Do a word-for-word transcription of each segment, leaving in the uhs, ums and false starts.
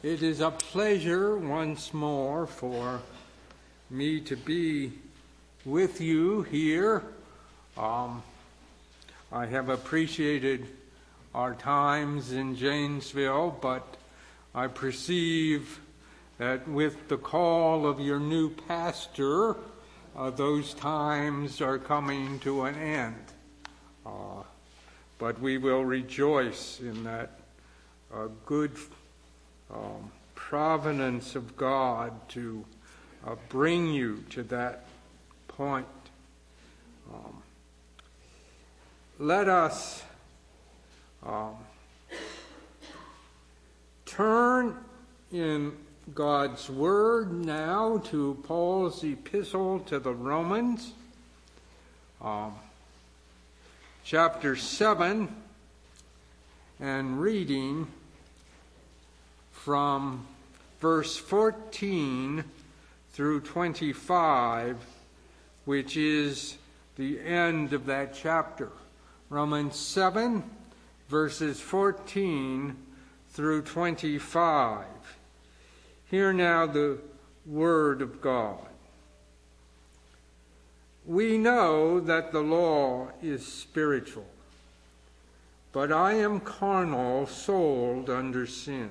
It is a pleasure once more for me to be with you here. Um, I have appreciated our times in Janesville, but I perceive that with the call of your new pastor, uh, those times are coming to an end. Uh, but we will rejoice in that uh, good Um, providence of God to uh, bring you to that point. Um, let us um, turn in God's Word now to Paul's epistle to the Romans, um, chapter seven, and reading from verse fourteen through twenty-five, which is the end of that chapter. Romans seven, verses fourteen through twenty-five. Hear now the word of God. We know that the law is spiritual, but I am carnal, sold under sin.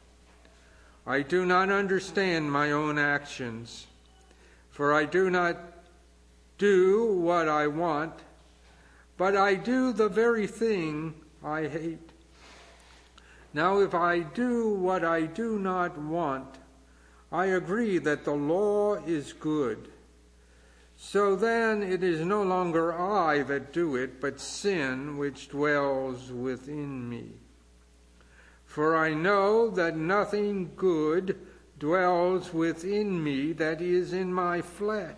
I do not understand my own actions, for I do not do what I want, but I do the very thing I hate. Now, if I do what I do not want, I agree that the law is good. So then it is no longer I that do it, but sin which dwells within me. For I know that nothing good dwells within me, that is, in my flesh.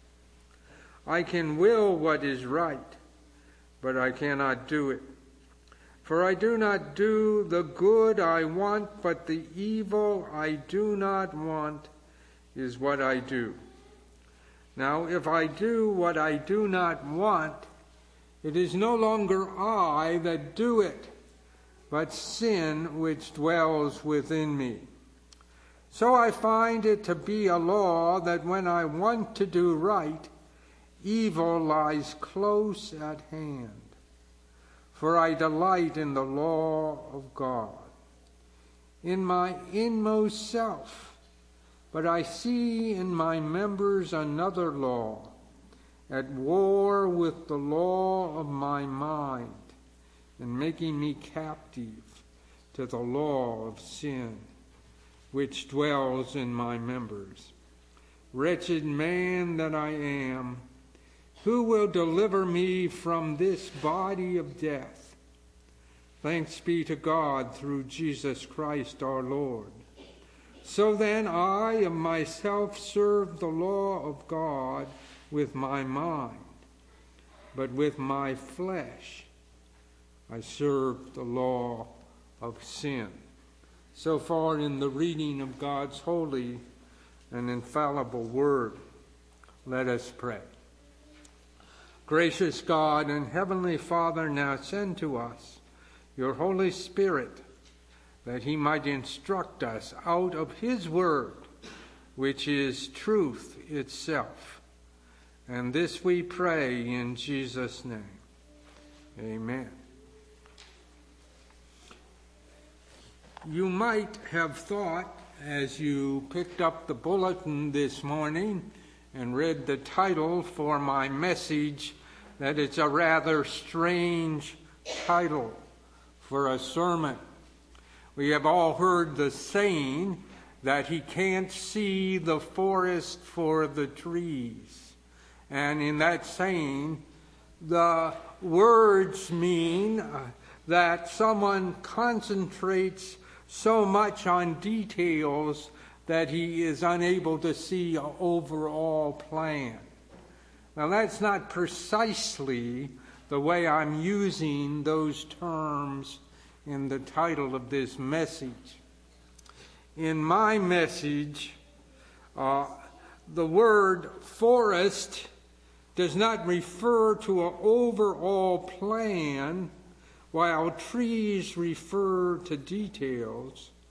I can will what is right, but I cannot do it. For I do not do the good I want, but the evil I do not want is what I do. Now, if I do what I do not want, it is no longer I that do it, but sin which dwells within me. So I find it to be a law that when I want to do right, evil lies close at hand. For I delight in the law of God, in my inmost self. But I see in my members another law, at war with the law of my mind, and making me captive to the law of sin, which dwells in my members. Wretched man that I am, who will deliver me from this body of death? Thanks be to God through Jesus Christ our Lord. So then I of myself serve the law of God with my mind, but with my flesh I serve the law of sin. So far in the reading of God's holy and infallible word. Let us pray. Gracious God and Heavenly Father, now send to us your Holy Spirit, that he might instruct us out of his word, which is truth itself. And this we pray in Jesus' name. Amen. You might have thought, as you picked up the bulletin this morning and read the title for my message, that it's a rather strange title for a sermon. We have all heard the saying that he can't see the forest for the trees. And in that saying, the words mean uh, that someone concentrates so much on details that he is unable to see an overall plan. Now, that's not precisely the way I'm using those terms in the title of this message. In my message, uh, the word forest does not refer to an overall plan, while trees refer to details.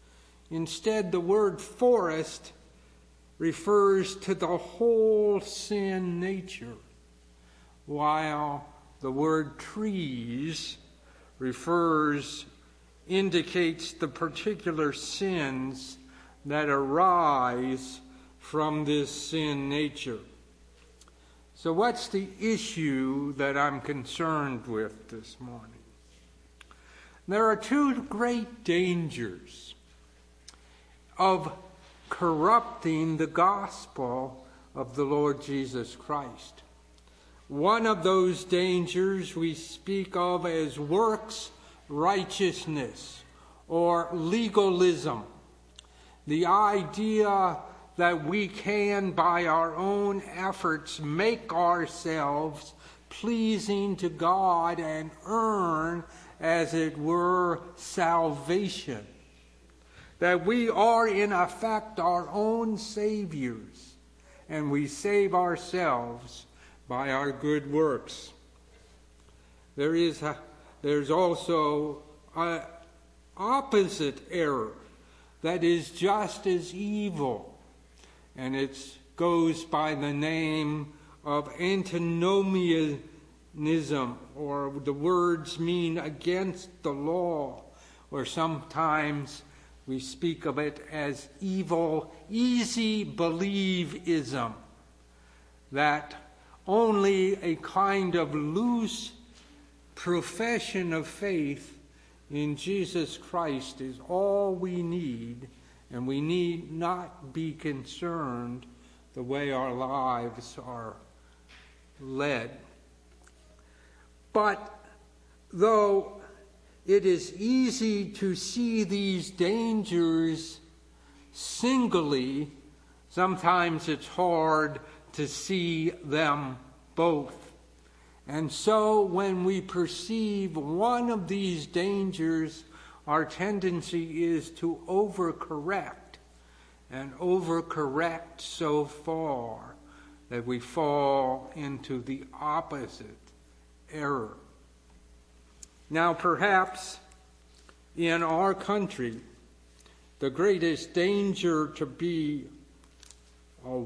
Instead, the word forest refers to the whole sin nature, while the word trees refers, indicates the particular sins that arise from this sin nature. So what's the issue that I'm concerned with this morning? There are two great dangers of corrupting the gospel of the Lord Jesus Christ. One of those dangers we speak of as works righteousness or legalism. The idea that we can, by our own efforts, make ourselves pleasing to God and earn, as it were, salvation. That we are, in effect, our own saviors, and we save ourselves by our good works. There is a, there's also an opposite error that is just as evil, and it goes by the name of antinomianism, or the words mean against the law, or sometimes we speak of it as evil, easy believism, that only a kind of loose profession of faith in Jesus Christ is all we need, and we need not be concerned the way our lives are led. But though it is easy to see these dangers singly, sometimes it's hard to see them both. And so when we perceive one of these dangers, our tendency is to overcorrect, and overcorrect so far that we fall into the opposite error. Now, perhaps in our country, the greatest danger to be uh,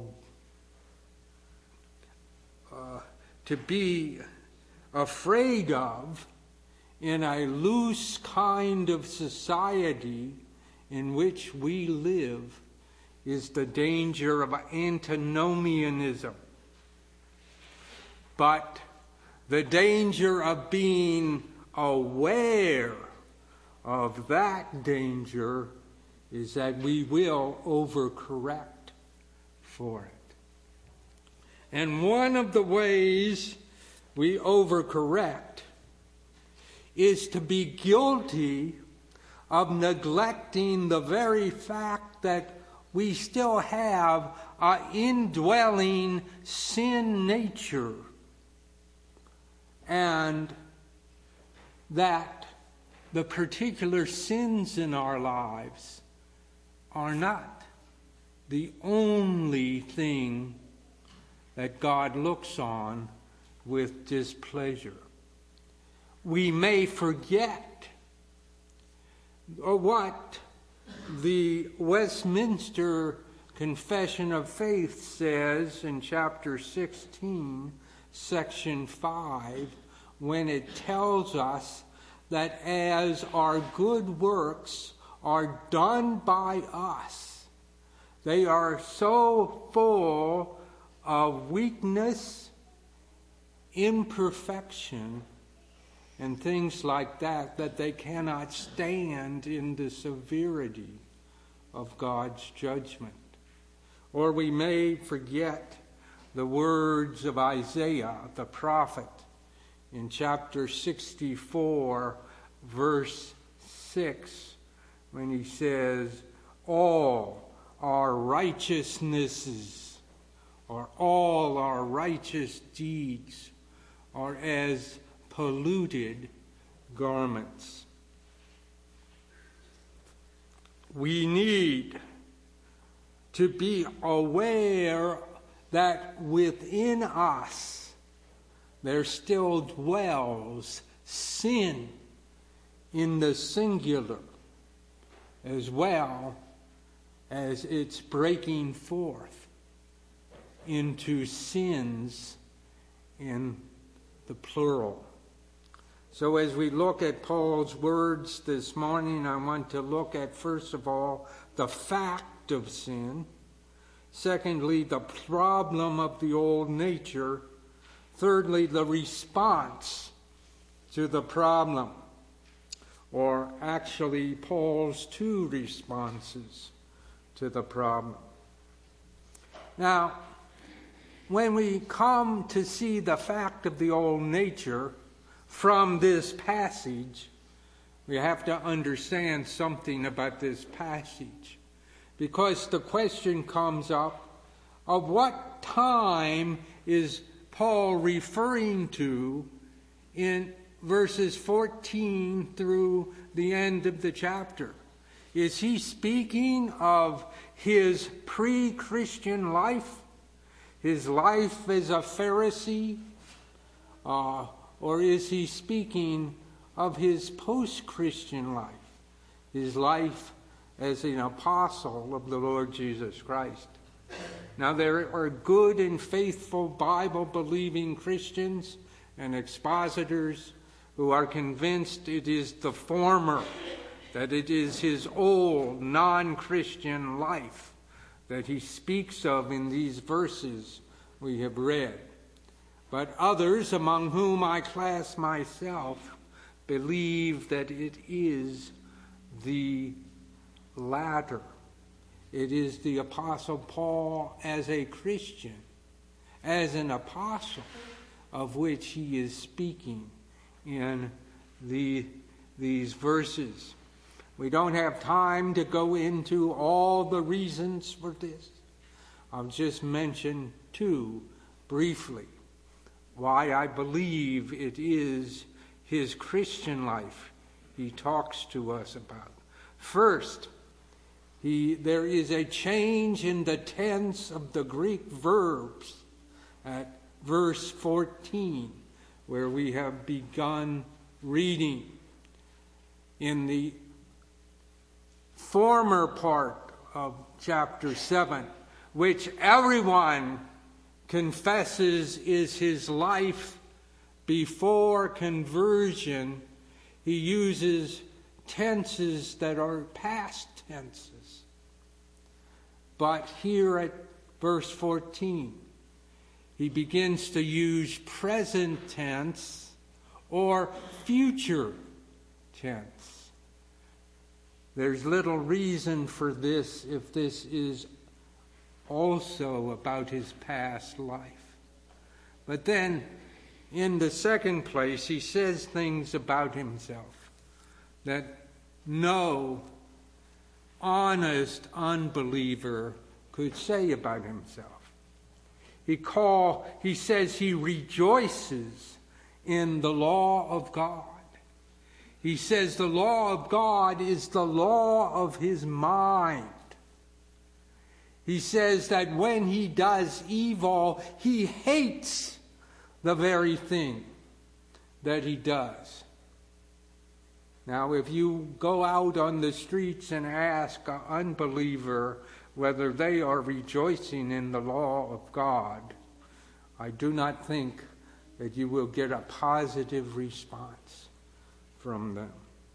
uh, to be afraid of in a loose kind of society in which we live is the danger of antinomianism. But the danger of being aware of that danger is that we will overcorrect for it. And one of the ways we overcorrect is to be guilty of neglecting the very fact that we still have an indwelling sin nature, and that the particular sins in our lives are not the only thing that God looks on with displeasure. We may forget what the Westminster Confession of Faith says in chapter sixteen, section five, when it tells us that as our good works are done by us, they are so full of weakness, imperfection, and things like that, that they cannot stand in the severity of God's judgment. Or we may forget the words of Isaiah, the prophet, in chapter sixty-four, verse six, when he says, all our righteousnesses, or all our righteous deeds, are as polluted garments. We need to be aware that within us there still dwells sin in the singular, as well as it's breaking forth into sins in the plural. So as we look at Paul's words this morning, I want to look at, first of all, the fact of sin. Secondly, the problem of the old nature. Thirdly, the response to the problem. Or actually, Paul's two responses to the problem. Now, when we come to see the fact of the old nature from this passage, we have to understand something about this passage. Because the question comes up, of what time is Paul referring to in verses fourteen through the end of the chapter? Is he speaking of his pre-Christian life, his life as a Pharisee, uh, or is he speaking of his post-Christian life, his life as an apostle of the Lord Jesus Christ? Now, there are good and faithful Bible-believing Christians and expositors who are convinced it is the former, that it is his old non-Christian life that he speaks of in these verses we have read. But others, among whom I class myself, believe that it is the latter. It is the Apostle Paul as a Christian, as an apostle, of which he is speaking in the, these verses. We don't have time to go into all the reasons for this. I'll just mention two briefly. Why I believe it is his Christian life he talks to us about. First, he, there is a change in the tense of the Greek verbs at verse fourteen, where we have begun reading. In the former part of chapter seven, which everyone confesses is his life before conversion, he uses tenses that are past tenses. But here at verse fourteen, he begins to use present tense or future tense. There's little reason for this if this is also about his past life. But then, in the second place, he says things about himself that no honest unbeliever could say about himself. He call, he says he rejoices in the law of God. He says the law of God is the law of his mind. He says that when he does evil, he hates the very thing that he does. Now, if you go out on the streets and ask an unbeliever whether they are rejoicing in the law of God, I do not think that you will get a positive response from them.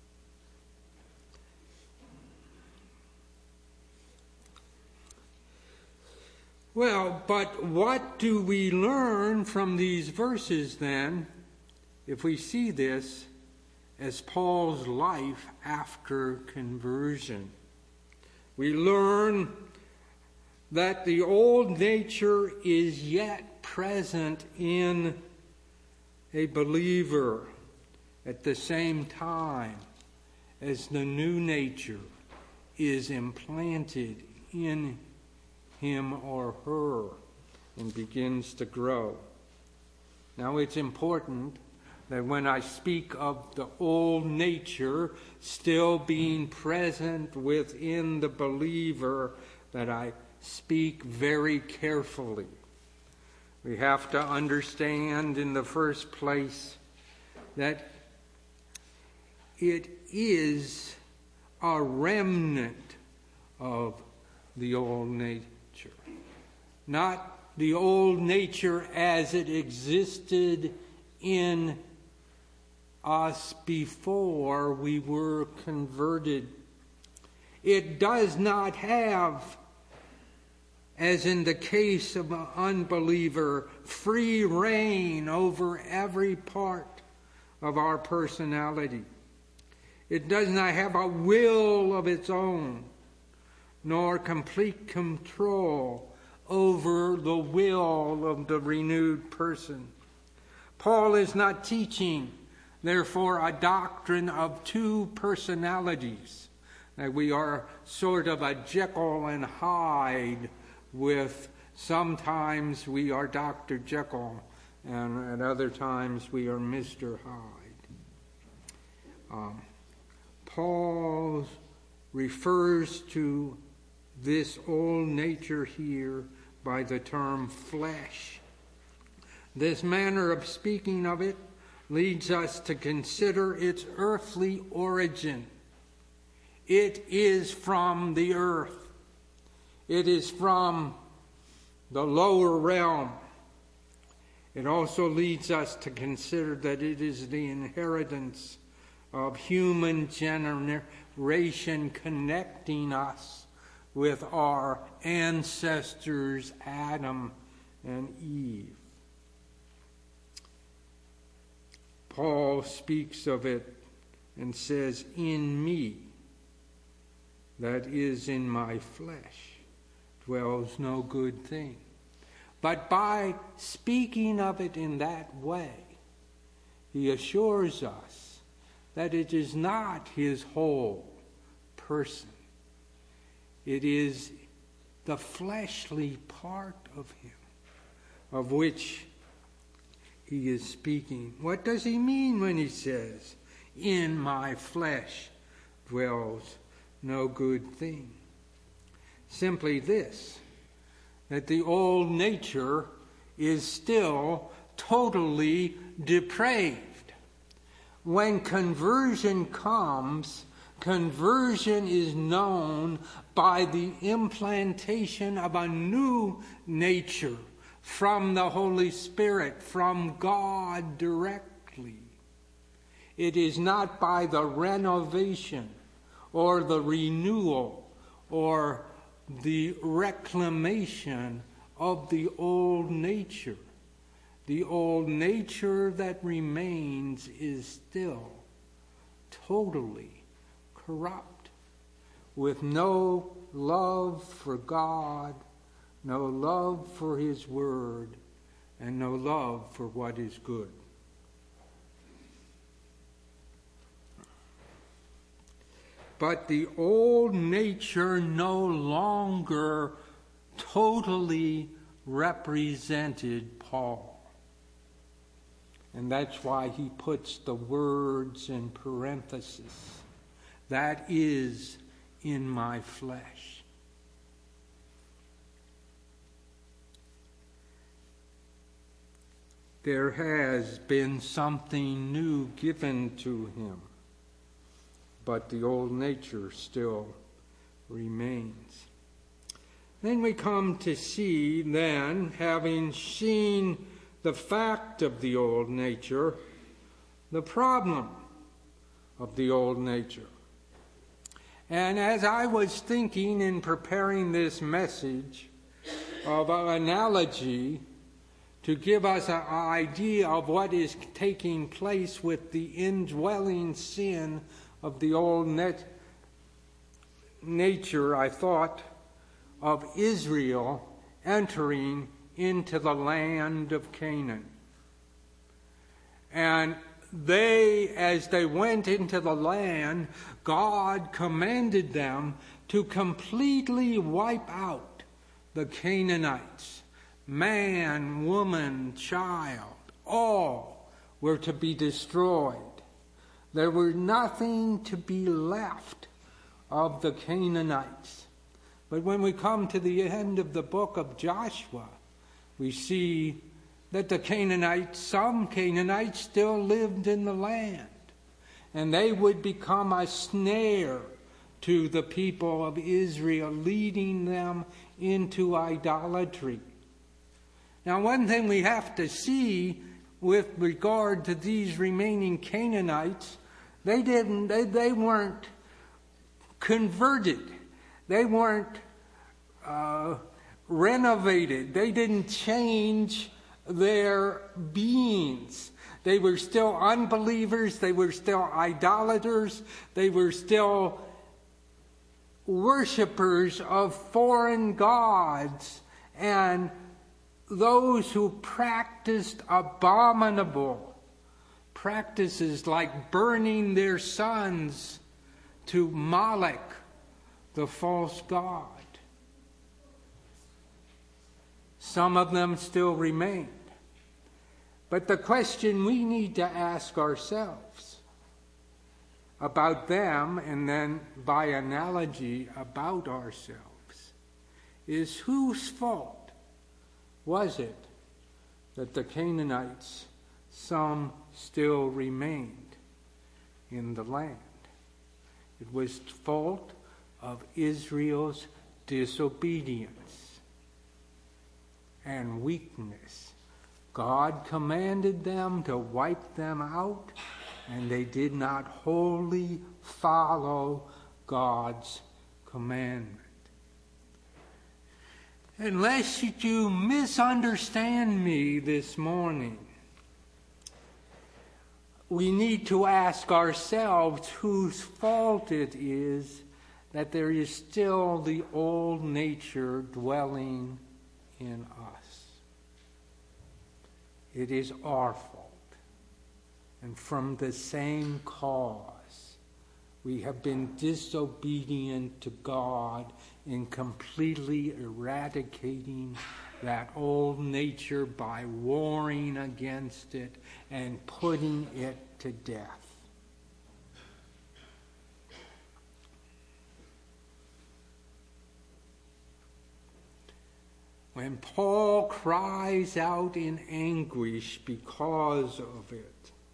Well, but what do we learn from these verses then, if we see this as Paul's life after conversion? We learn that the old nature is yet present in a believer at the same time as the new nature is implanted in him or her and begins to grow. Now, it's important that when I speak of the old nature still being present within the believer, that I speak very carefully. We have to understand in the first place that it is a remnant of the old nature. Not the old nature as it existed in us before we were converted. It does not have, as in the case of an unbeliever, free reign over every part of our personality. It does not have a will of its own, nor complete control over the will of the renewed person. Paul is not teaching, therefore, a doctrine of two personalities, that we are sort of a Jekyll and Hyde with sometimes we are Doctor Jekyll and at other times we are Mister Hyde. Um, Paul refers to this old nature here by the term flesh. This manner of speaking of it leads us to consider its earthly origin. It is from the earth. It is from the lower realm. It also leads us to consider that it is the inheritance of human generation connecting us with our ancestors Adam and Eve. Paul speaks of it and says, "In me, that is in my flesh, dwells no good thing." But by speaking of it in that way, he assures us that it is not his whole person. It is the fleshly part of him, of which he is speaking. What does he mean when he says, "In my flesh dwells no good thing"? Simply this, that the old nature is still totally depraved. When conversion comes, conversion is known by the implantation of a new nature from the Holy Spirit, from God directly. It is not by the renovation or the renewal or the reclamation of the old nature. The old nature that remains is still totally corrupt, with no love for God, no love for his word, and no love for what is good. But the old nature no longer totally represented Paul. And that's why he puts the words in parenthesis. That is in my flesh. There has been something new given to him, but the old nature still remains. Then we come to see, then, having seen the fact of the old nature, the problem of the old nature. And as I was thinking in preparing this message of an analogy to give us an idea of what is taking place with the indwelling sin of the old net nature, I thought of Israel entering into the land of Canaan. And they, as they went into the land, God commanded them to completely wipe out the Canaanites. Man, woman, child, all were to be destroyed. There were nothing to be left of the Canaanites. But when we come to the end of the book of Joshua, we see that the Canaanites, some Canaanites still lived in the land. And they would become a snare to the people of Israel, leading them into idolatry. Now, one thing we have to see with regard to these remaining Canaanites, they didn't, they, they weren't converted. They weren't uh, renovated. They didn't change their beings. They were still unbelievers. They were still idolaters. They were still worshipers of foreign gods and those who practiced abominable practices like burning their sons to Moloch, the false god. Some of them still remained. But the question we need to ask ourselves about them, and then by analogy about ourselves, is whose fault was it that the Canaanites, some still remained in the land? It was the fault of Israel's disobedience and weakness. God commanded them to wipe them out, and they did not wholly follow God's commandment. Unless you misunderstand me this morning, we need to ask ourselves whose fault it is that there is still the old nature dwelling in us. It is our fault. And from the same cause, we have been disobedient to God in completely eradicating that old nature by warring against it and putting it to death. When Paul cries out in anguish because of it,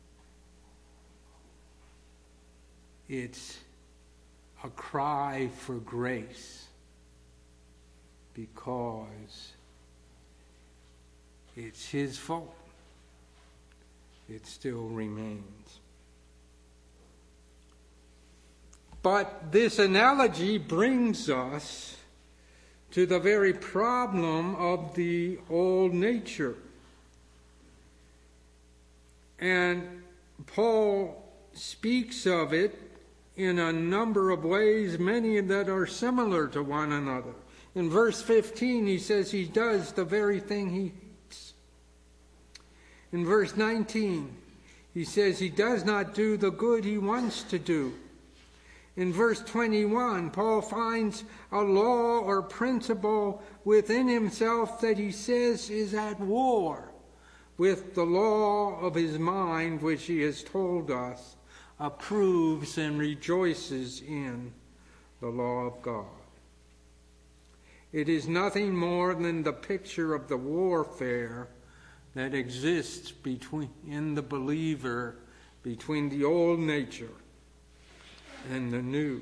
it's a cry for grace, because it's his fault. It still remains. But this analogy brings us to the very problem of the old nature. And Paul speaks of it in a number of ways, many that are similar to one another. In verse fifteen, he says he does the very thing he hates. In verse nineteen, he says he does not do the good he wants to do. In verse twenty-one, Paul finds a law or principle within himself that he says is at war with the law of his mind, which he has told us approves and rejoices in the law of God. It is nothing more than the picture of the warfare that exists between in the believer between the old nature and the new.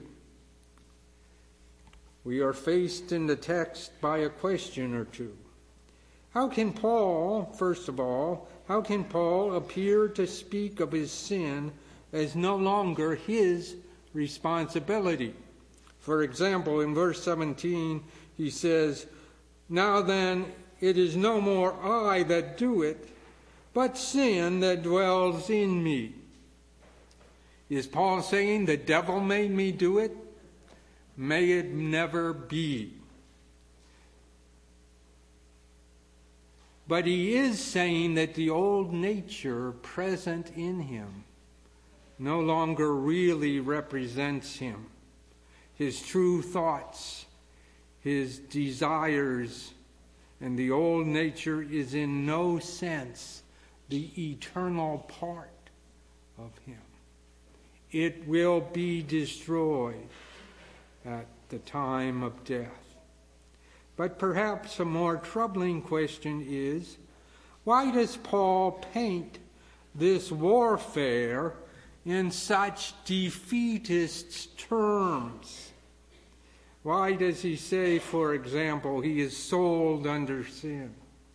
We are faced in the text by a question or two. How can Paul, first of all, how can Paul appear to speak of his sin as no longer his responsibility? For example, in verse seventeen, he says, "Now then, it is no more I that do it, but sin that dwells in me." Is Paul saying the devil made me do it? May it never be. But he is saying that the old nature present in him no longer really represents him. His true thoughts, his desires, and the old nature is in no sense the eternal part of him. It will be destroyed at the time of death. But perhaps a more troubling question is, why does Paul paint this warfare in such defeatist terms? Why does he say, for example, he is sold under sin?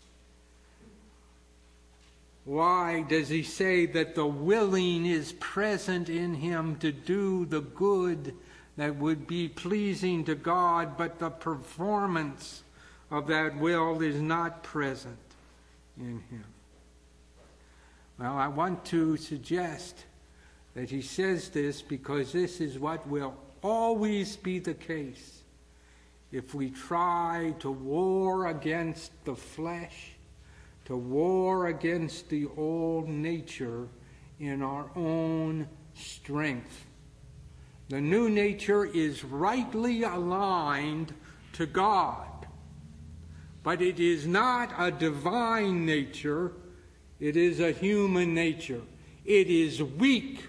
Why does he say that the willing is present in him to do the good that would be pleasing to God, but the performance of that will is not present in him? Well, I want to suggest that he says this because this is what will always be the case if we try to war against the flesh, to war against the old nature in our own strength. The new nature is rightly aligned to God, but it is not a divine nature, it is a human nature. It is weak,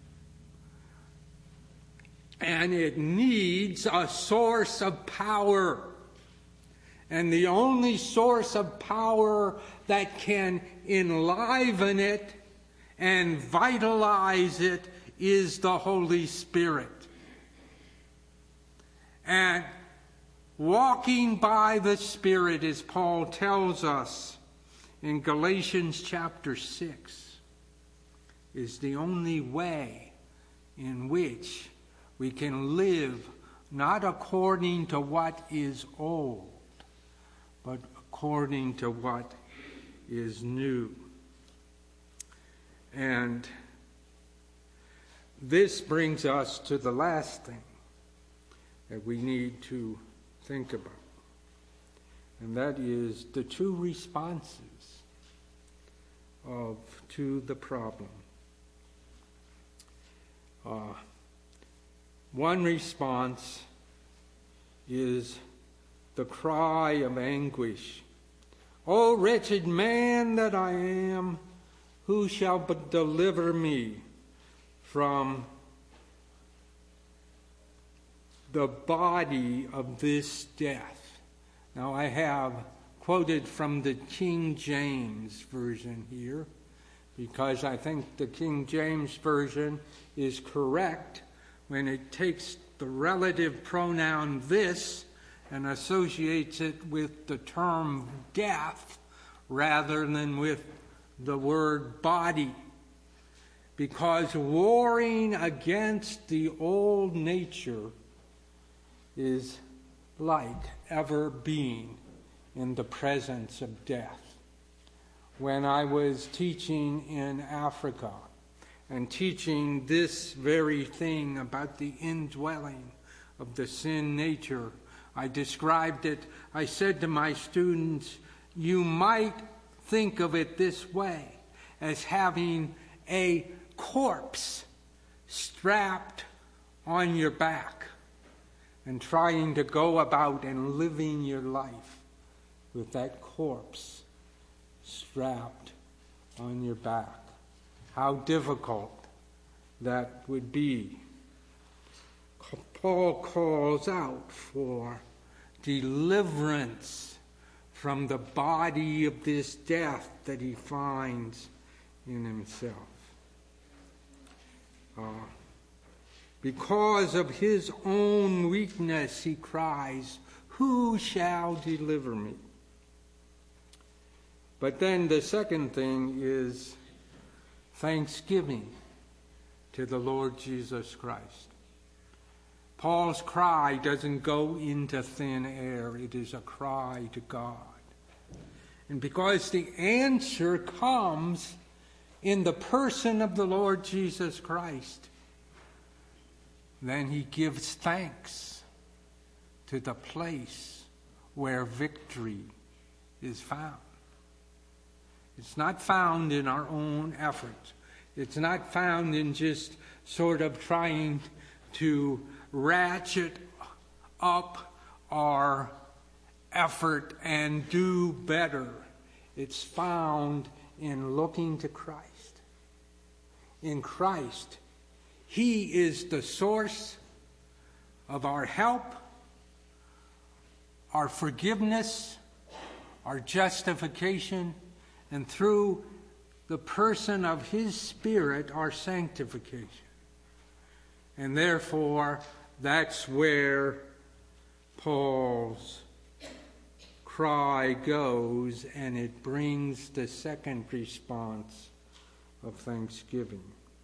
and it needs a source of power. And the only source of power that can enliven it and vitalize it is the Holy Spirit. And walking by the Spirit, as Paul tells us in Galatians chapter six, is the only way in which we can live not according to what is old, but according to what is new. And this brings us to the last thing that we need to think about, and that is the two responses of to the problem. Uh, one response is the cry of anguish. O wretched man that I am, who shall but deliver me from the body of this death? Now I have quoted from the King James Version here, because I think the King James Version is correct when it takes the relative pronoun this and associates it with the term death rather than with the word body. Because warring against the old nature is like ever being in the presence of death. When I was teaching in Africa and teaching this very thing about the indwelling of the sin nature, I described it. I said to my students, you might think of it this way, as having a corpse strapped on your back and trying to go about and living your life with that corpse strapped on your back. How difficult that would be. Paul calls out for deliverance from the body of this death that he finds in himself. Uh, because of his own weakness, he cries, who shall deliver me? But then the second thing is thanksgiving to the Lord Jesus Christ. Paul's cry doesn't go into thin air. It is a cry to God. And because the answer comes in the person of the Lord Jesus Christ, then he gives thanks to the place where victory is found. It's not found in our own efforts. It's not found in just sort of trying to ratchet up our effort and do better. It's found in looking to Christ. In Christ, he is the source of our help, our forgiveness, our justification, and through the person of his Spirit, our sanctification. And therefore, that's where Paul's cry goes, and it brings the second response of thanksgiving.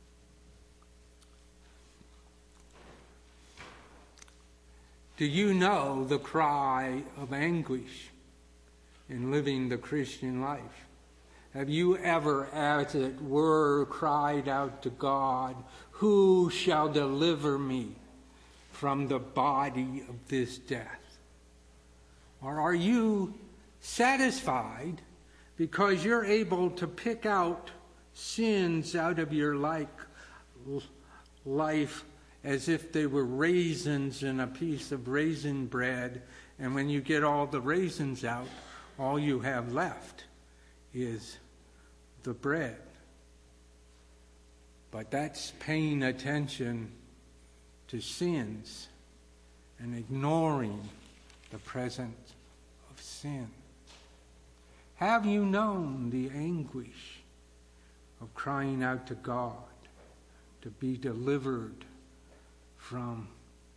Do you know the cry of anguish in living the Christian life? Have you ever, as it were, cried out to God, "Who shall deliver me from the body of this death?" Or are you satisfied because you're able to pick out sins out of your like life as if they were raisins in a piece of raisin bread, and when you get all the raisins out, all you have left is the bread? But that's paying attention to sins and ignoring the presence of sin. Have you known the anguish of crying out to God to be delivered from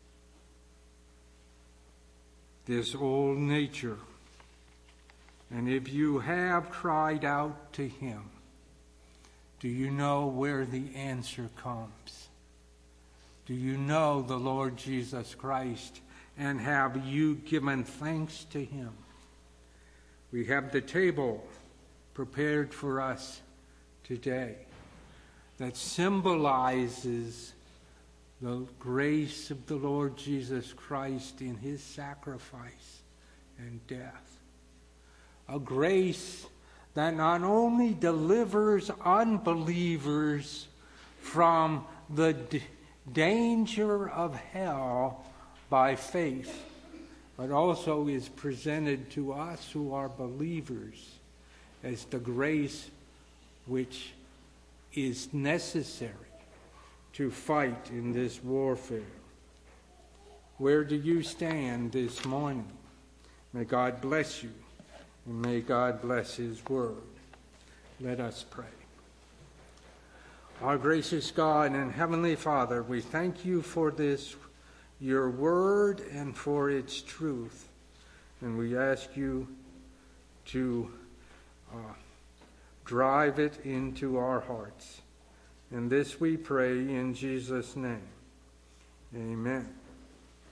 this old nature? And if you have cried out to him, do you know where the answer comes? Do you know the Lord Jesus Christ, and have you given thanks to him? We have the table prepared for us today that symbolizes the grace of the Lord Jesus Christ in his sacrifice and death. A grace that not only delivers unbelievers from the d- danger of hell by faith, but also is presented to us who are believers as the grace which is necessary to fight in this warfare. Where do you stand this morning? May God bless you, and may God bless his word. Let us pray. Our gracious God and Heavenly Father, we thank you for this, your word, and for its truth. And we ask you to uh, drive it into our hearts. And this we pray in Jesus' name. Amen.